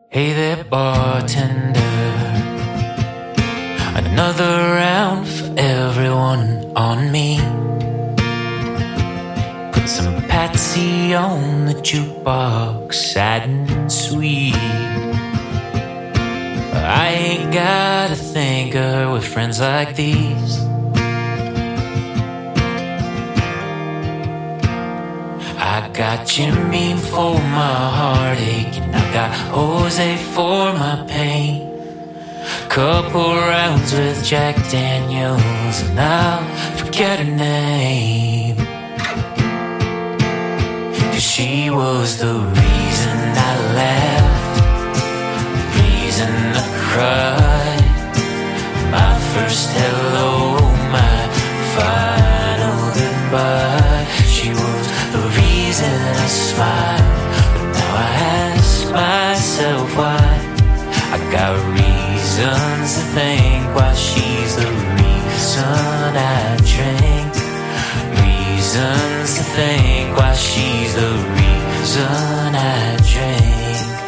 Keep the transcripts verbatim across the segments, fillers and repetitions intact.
Hey there, bartender. Another round for everyone on me. Put some Patsy on the jukebox, sad and sweet. I ain't gotta think of her with friends like these. I got Jim Beam for my heartache, and I got Jose for my pain. Couple rounds with Jack Daniels, and I'll forget her name. 'Cause she was the reason I left, the reason I cried. My first hello, my final goodbye. She was the reason I smile, but now I ask myself why. I got reasons to think why she's the reason I drink. Reasons to think why she's the reason I drink.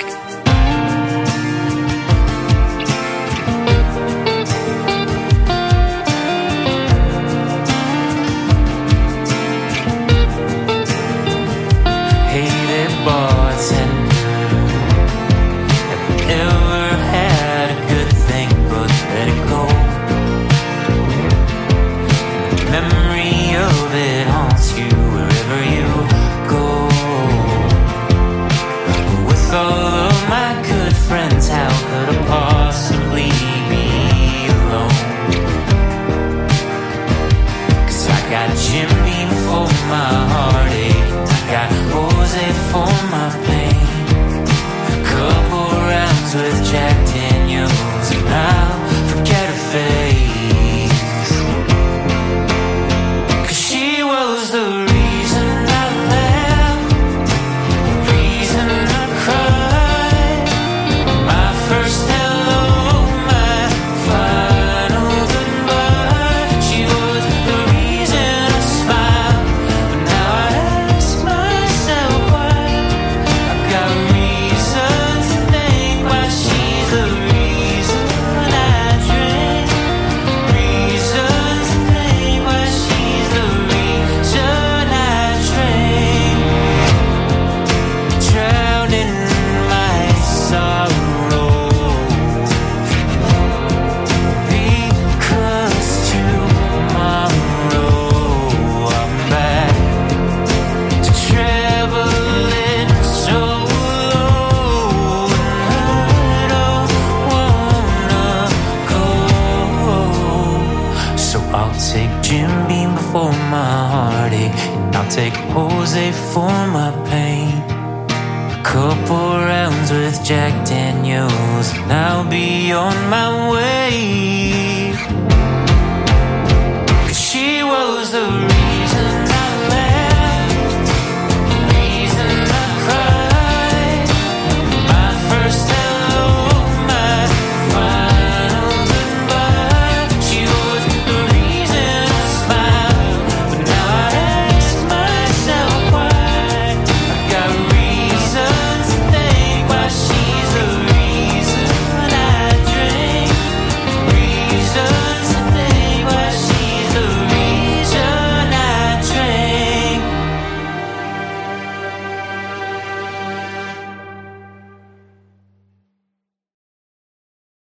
Take Jose for my pain. A couple rounds with Jack Daniels, and I'll be on my way. 'Cause she was the